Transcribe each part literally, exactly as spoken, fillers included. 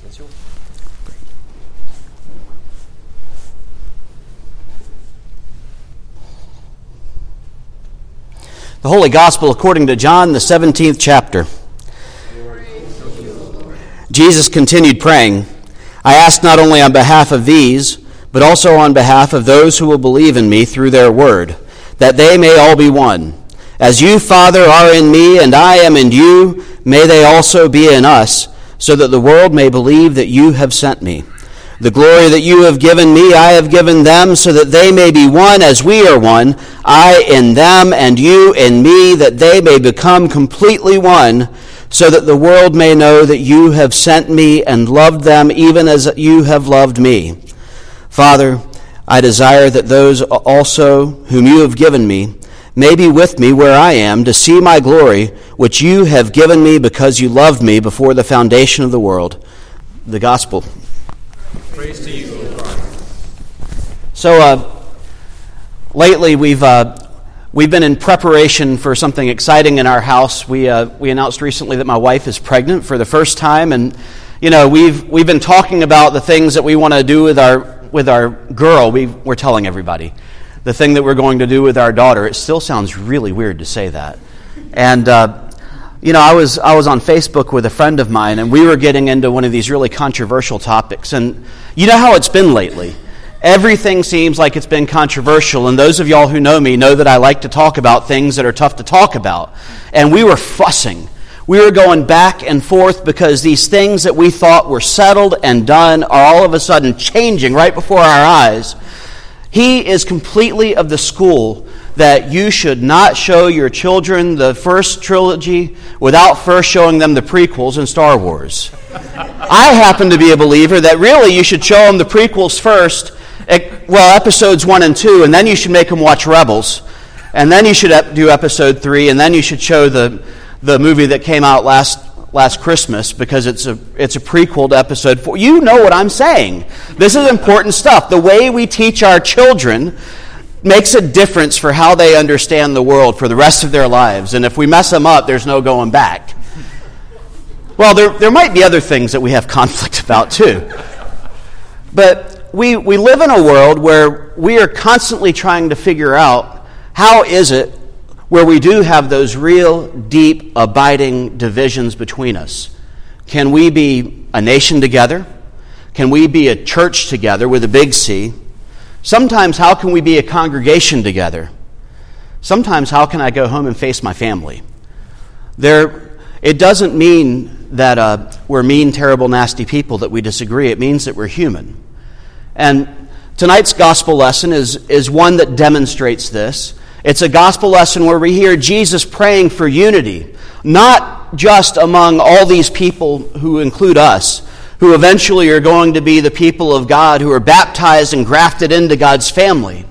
The Holy Gospel according to John, the seventeenth chapter. Jesus continued praying, "I ask not only on behalf of these, but also on behalf of those who will believe in me through their word, that they may all be one. As you, Father, are in me and I am in you, may they also be in us, so that the world may believe that you have sent me. The glory that you have given me, I have given them, so that they may be one as we are one, I in them and you in me, that they may become completely one, so that the world may know that you have sent me and loved them even as you have loved me. Father, I desire that those also whom you have given me may be with me where I am, to see my glory, which you have given me because you loved me before the foundation of the world." The Gospel. Praise to you, O God. So, uh, lately we've uh, we've been in preparation for something exciting in our house. We uh, we announced recently that my wife is pregnant for the first time, and you know we've we've been talking about the things that we want to do with our with our girl. We we're telling everybody the thing that we're going to do with our daughter. It still sounds really weird to say that, and. Uh, You know, I was I was on Facebook with a friend of mine, and we were getting into one of these really controversial topics. And you know how it's been lately. Everything seems like it's been controversial, and those of y'all who know me know that I like to talk about things that are tough to talk about. And we were fussing. We were going back and forth because these things that we thought were settled and done are all of a sudden changing right before our eyes. He is completely of the school that you should not show your children the first trilogy without first showing them the prequels in Star Wars. I happen to be a believer that really you should show them the prequels first, well, episodes one and two, and then you should make them watch Rebels, and then you should do episode three, and then you should show the the movie that came out last last Christmas, because it's a it's a prequel to episode four. You know what I'm saying. This is important stuff. The way we teach our children makes a difference for how they understand the world for the rest of their lives. And if we mess them up, there's no going back. Well, there there might be other things that we have conflict about too. But we we live in a world where we are constantly trying to figure out how is it where we do have those real, deep, abiding divisions between us. Can we be a nation together? Can we be a church together with a big C? Sometimes, how can we be a congregation together? Sometimes, how can I go home and face my family? There, it doesn't mean that uh, we're mean, terrible, nasty people that we disagree. It means that we're human. And tonight's gospel lesson is, is one that demonstrates this. It's a gospel lesson where we hear Jesus praying for unity, not just among all these people who include us, who eventually are going to be the people of God who are baptized and grafted into God's family,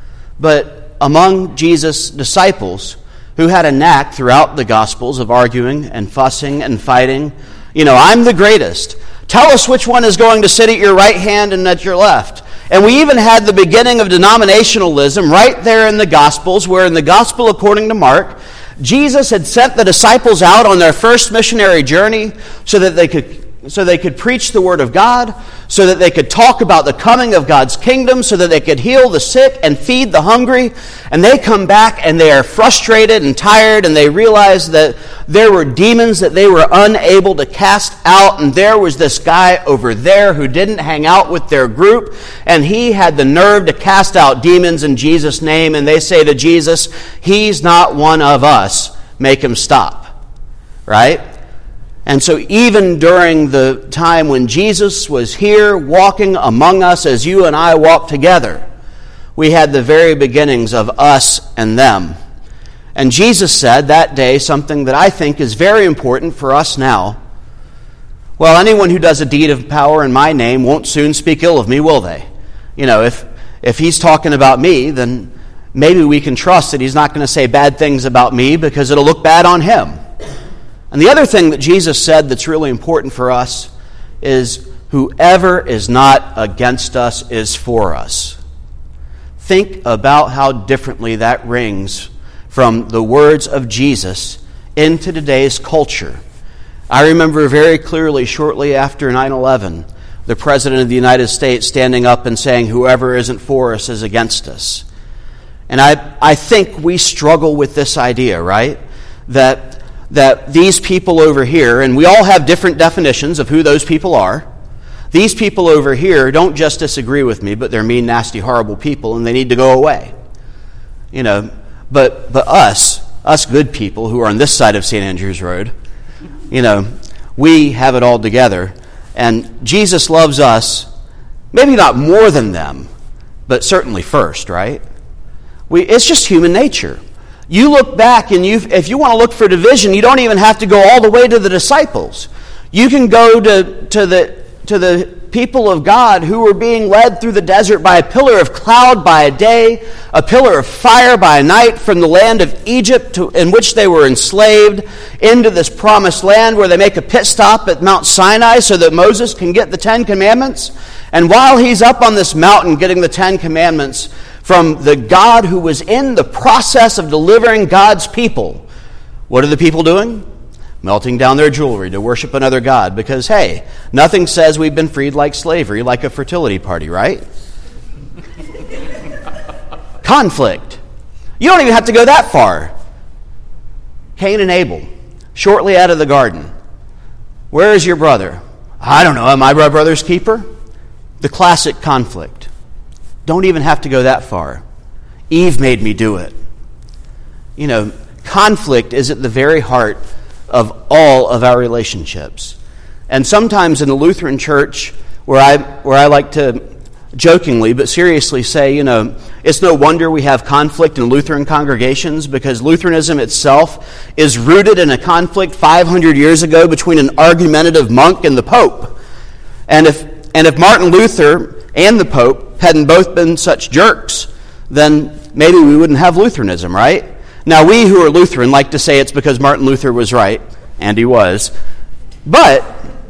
but among Jesus' disciples who had a knack throughout the Gospels of arguing and fussing and fighting. You know, I'm the greatest. Tell us which one is going to sit at your right hand and at your left. And we even had the beginning of denominationalism right there in the Gospels, where in the Gospel according to Mark, Jesus had sent the disciples out on their first missionary journey so that they could so they could preach the Word of God, so that they could talk about the coming of God's kingdom, so that they could heal the sick and feed the hungry. And they come back and they are frustrated and tired, and they realize that there were demons that they were unable to cast out, and there was this guy over there who didn't hang out with their group, and he had the nerve to cast out demons in Jesus' name, and they say to Jesus, "He's not one of us. Make him stop." Right? And so even during the time when Jesus was here walking among us as you and I walk together, we had the very beginnings of us and them. And Jesus said that day something that I think is very important for us now. Well, anyone who does a deed of power in my name won't soon speak ill of me, will they? You know, if if he's talking about me, then maybe we can trust that he's not going to say bad things about me because it'll look bad on him. And the other thing that Jesus said that's really important for us is whoever is not against us is for us. Think about how differently that rings from the words of Jesus into today's culture. I remember very clearly shortly after nine eleven, the President of the United States standing up and saying, whoever isn't for us is against us. And I, I think we struggle with this idea, right? That, that these people over here, and we all have different definitions of who those people are. These people over here don't just disagree with me, but they're mean, nasty, horrible people, and they need to go away. You know, but but us, us good people who are on this side of Saint Andrews Road, you know, we have it all together. And Jesus loves us, maybe not more than them, but certainly first, right? We, it's just human nature. You look back, and you if you want to look for division, you don't even have to go all the way to the disciples. You can go to, to the to the people of God who were being led through the desert by a pillar of cloud by a day, a pillar of fire by a night from the land of Egypt to, in which they were enslaved into this promised land where they make a pit stop at Mount Sinai so that Moses can get the Ten Commandments. And while he's up on this mountain getting the Ten Commandments from the God who was in the process of delivering God's people, what are the people doing? Melting down their jewelry to worship another god because, hey, nothing says we've been freed like slavery, like a fertility party, right? Conflict. You don't even have to go that far. Cain and Abel, shortly out of the garden. Where is your brother? I don't know. Am I my brother's keeper? The classic conflict. Don't even have to go that far. Eve made me do it. You know, conflict is at the very heart of all of our relationships. And sometimes in the Lutheran Church, where I where I like to jokingly but seriously say, you know, it's no wonder we have conflict in Lutheran congregations, because Lutheranism itself is rooted in a conflict five hundred years ago between an argumentative monk and the Pope. And if and if Martin Luther and the Pope hadn't both been such jerks, then maybe we wouldn't have Lutheranism, right? Now, we who are Lutheran like to say it's because Martin Luther was right, and he was. But,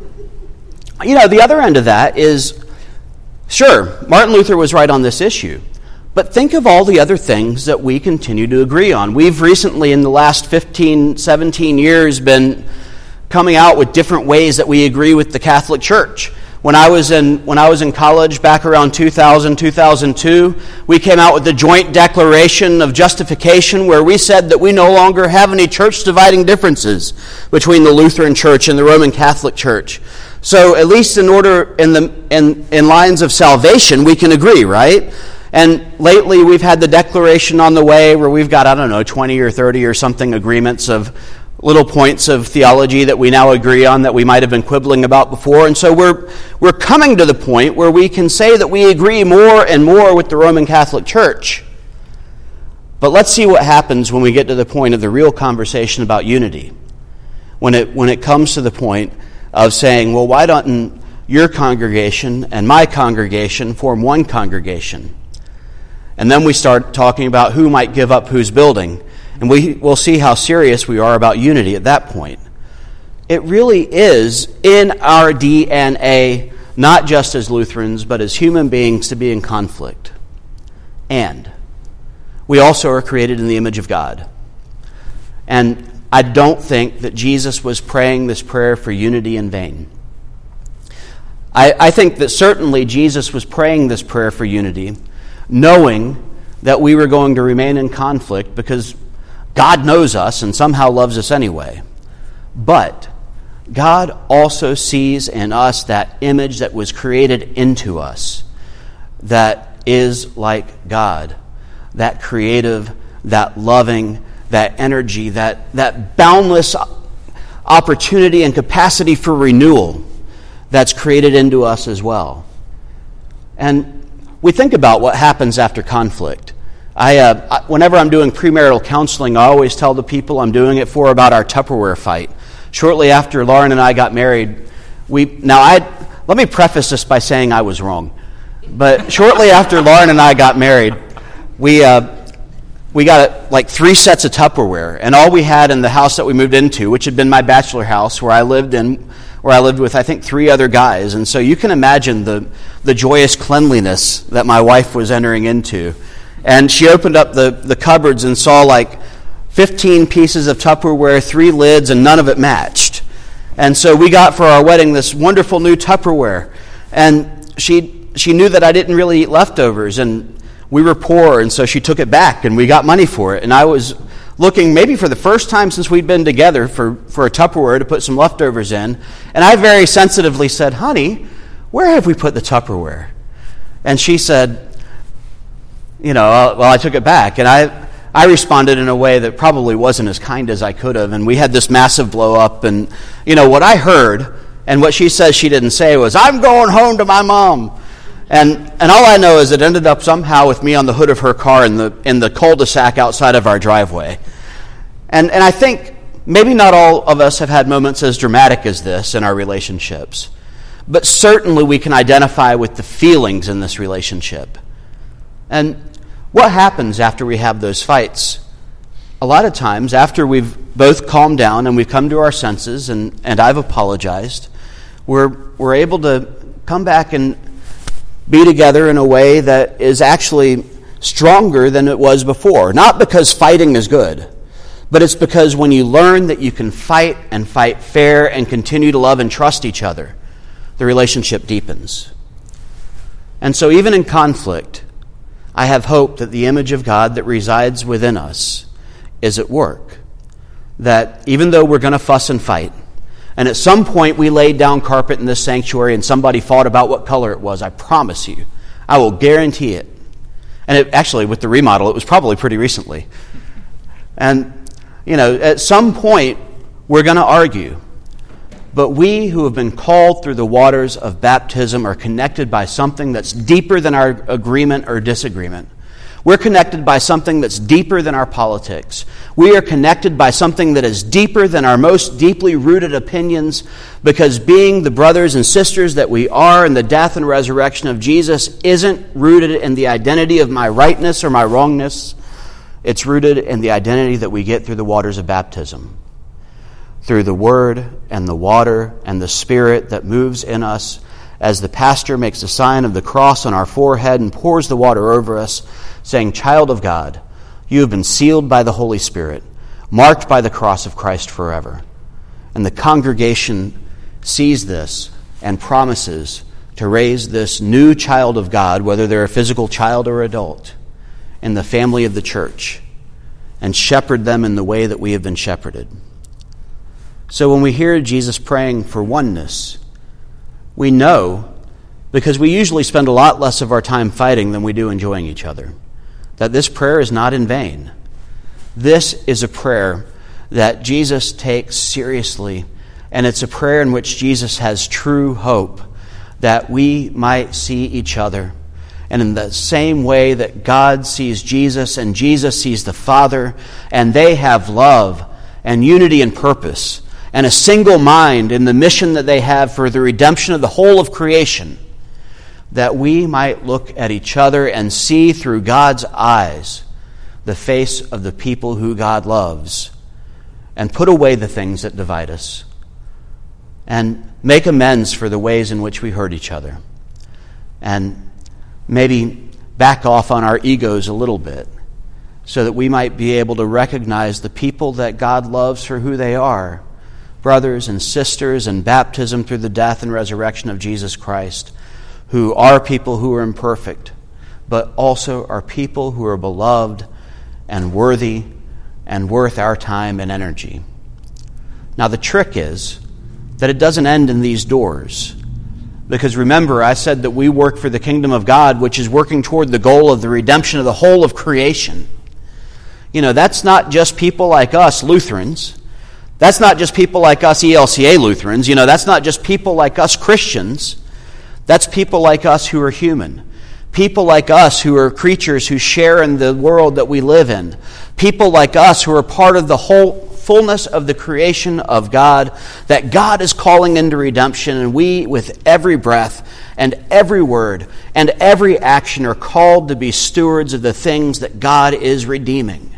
you know, the other end of that is, sure, Martin Luther was right on this issue, but think of all the other things that we continue to agree on. We've recently, in the last fifteen, seventeen years, been coming out with different ways that we agree with the Catholic Church. When I was in when I was in college back around two thousand, two thousand two, we came out with the Joint Declaration of Justification, where we said that we no longer have any church-dividing differences between the Lutheran Church and the Roman Catholic Church. So at least in order in the in, in lines of salvation, we can agree, right? And lately we've had the declaration on the way where we've got, I don't know, twenty or thirty or something agreements of little points of theology that we now agree on that we might have been quibbling about before. And so we're we're coming to the point where we can say that we agree more and more with the Roman Catholic Church. But let's see what happens when we get to the point of the real conversation about unity. When it when it comes to the point of saying, well, why don't your congregation and my congregation form one congregation? And then we start talking about who might give up whose building. And we will see how serious we are about unity at that point. It really is in our D N A, not just as Lutherans, but as human beings, to be in conflict. And we also are created in the image of God. And I don't think that Jesus was praying this prayer for unity in vain. I, I think that certainly Jesus was praying this prayer for unity, knowing that we were going to remain in conflict because God knows us and somehow loves us anyway. But God also sees in us that image that was created into us that is like God, that creative, that loving, that energy, that, that boundless opportunity and capacity for renewal that's created into us as well. And we think about what happens after conflict. I, uh, whenever I'm doing premarital counseling, I always tell the people I'm doing it for about our Tupperware fight. Shortly after Lauren and I got married, we now I let me preface this by saying I was wrong. But shortly after Lauren and I got married, we uh, we got like three sets of Tupperware, and all we had in the house that we moved into, which had been my bachelor house, where I lived in, where I lived with I think three other guys, and so you can imagine the the joyous cleanliness that my wife was entering into. And she opened up the, the cupboards and saw like fifteen pieces of Tupperware, three lids, and none of it matched. And so we got for our wedding this wonderful new Tupperware. And she she knew that I didn't really eat leftovers, and we were poor, and so she took it back, and we got money for it. And I was looking, maybe for the first time since we'd been together, for, for a Tupperware to put some leftovers in. And I very sensitively said, honey, where have we put the Tupperware? And she said, you know, uh, well, I took it back. And I I responded in a way that probably wasn't as kind as I could have. And we had this massive blow up. And, you know, what I heard and what she says she didn't say was, I'm going home to my mom. And and all I know is it ended up somehow with me on the hood of her car in the in the cul-de-sac outside of our driveway. And and I think maybe not all of us have had moments as dramatic as this in our relationships. But certainly we can identify with the feelings in this relationship. And what happens after we have those fights? A lot of times, after we've both calmed down and we've come to our senses and, and I've apologized, we're we're able to come back and be together in a way that is actually stronger than it was before. Not because fighting is good, but it's because when you learn that you can fight and fight fair and continue to love and trust each other, the relationship deepens. And so even in conflict, I have hope that the image of God that resides within us is at work. That even though we're going to fuss and fight, and at some point we laid down carpet in this sanctuary and somebody fought about what color it was, I promise you, I will guarantee it. And it, actually, with the remodel, it was probably pretty recently. And, you know, at some point we're going to argue. But we who have been called through the waters of baptism are connected by something that's deeper than our agreement or disagreement. We're connected by something that's deeper than our politics. We are connected by something that is deeper than our most deeply rooted opinions, because being the brothers and sisters that we are in the death and resurrection of Jesus isn't rooted in the identity of my rightness or my wrongness. It's rooted in the identity that we get through the waters of baptism. Through the Word and the water and the Spirit that moves in us as the pastor makes the sign of the cross on our forehead and pours the water over us, saying, Child of God, you have been sealed by the Holy Spirit, marked by the cross of Christ forever. And the congregation sees this and promises to raise this new child of God, whether they're a physical child or adult, in the family of the church, and shepherd them in the way that we have been shepherded. So when we hear Jesus praying for oneness, we know, because we usually spend a lot less of our time fighting than we do enjoying each other, that this prayer is not in vain. This is a prayer that Jesus takes seriously, and it's a prayer in which Jesus has true hope that we might see each other. And in the same way that God sees Jesus and Jesus sees the Father, and they have love and unity and purpose, and a single mind in the mission that they have for the redemption of the whole of creation, that we might look at each other and see through God's eyes the face of the people who God loves, and put away the things that divide us, and make amends for the ways in which we hurt each other, and maybe back off on our egos a little bit, so that we might be able to recognize the people that God loves for who they are, brothers and sisters in baptism through the death and resurrection of Jesus Christ, who are people who are imperfect, but also are people who are beloved and worthy and worth our time and energy. Now the trick is that it doesn't end in these doors. Because remember, I said that we work for the kingdom of God, which is working toward the goal of the redemption of the whole of creation. You know, that's not just people like us Lutherans. That's not just people like us E L C A Lutherans. You know, that's not just people like us Christians. That's people like us who are human. People like us who are creatures who share in the world that we live in. People like us who are part of the whole fullness of the creation of God, that God is calling into redemption, and we, with every breath and every word and every action, are called to be stewards of the things that God is redeeming.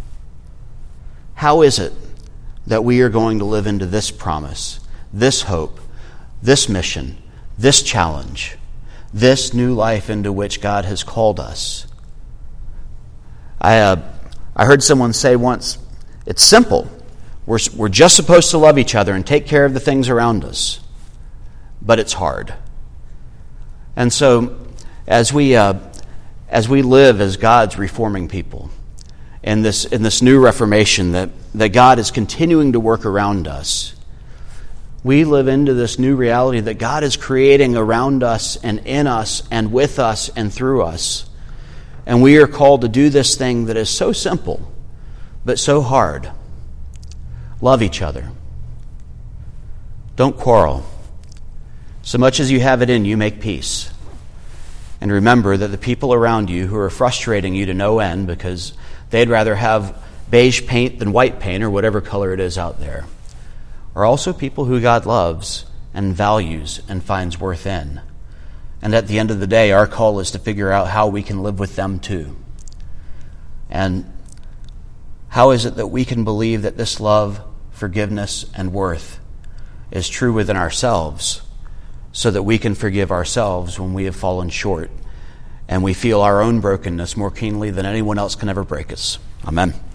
How is it that we are going to live into this promise, this hope, this mission, this challenge, this new life into which God has called us? I uh, I heard someone say once, it's simple. We're, we're just supposed to love each other and take care of the things around us. But it's hard. And so, as we uh, as we live as God's reforming people, in this in this new reformation that, that God is continuing to work around us, we live into this new reality that God is creating around us and in us and with us and through us. And we are called to do this thing that is so simple, but so hard. Love each other. Don't quarrel. So much as you have it in you, make peace. And remember that the people around you who are frustrating you to no end because they'd rather have beige paint than white paint or whatever color it is out there are also people who God loves and values and finds worth in. And at the end of the day, our call is to figure out how we can live with them too. And how is it that we can believe that this love, forgiveness, and worth is true within ourselves so that we can forgive ourselves when we have fallen short and we feel our own brokenness more keenly than anyone else can ever break us. Amen.